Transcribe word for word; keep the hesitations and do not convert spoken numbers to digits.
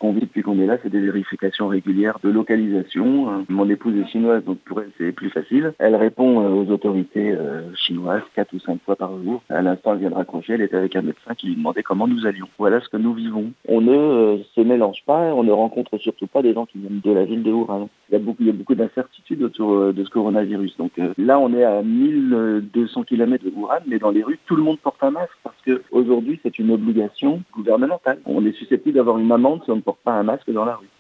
qu'on vit depuis qu'on est là, c'est des vérifications régulières de localisation. Mon épouse est chinoise, donc pour elle, c'est plus facile. Elle répond aux autorités chinoises quatre ou cinq fois par jour. À l'instant, elle vient de raccrocher, elle était avec un médecin qui lui demandait comment nous allions. Voilà ce que nous vivons. On ne euh, se mélange pas, on ne rencontre surtout pas des gens qui viennent de la ville de Wuhan. Il y a beaucoup, il y a beaucoup d'incertitudes autour euh, de ce coronavirus. Donc euh, là, on est à mille deux cents kilomètres de Wuhan, mais dans les rues, tout le monde porte un masque parce que aujourd'hui, c'est une obligation gouvernementale. On est susceptible d'avoir une amende si on ne porte pas un masque dans la rue.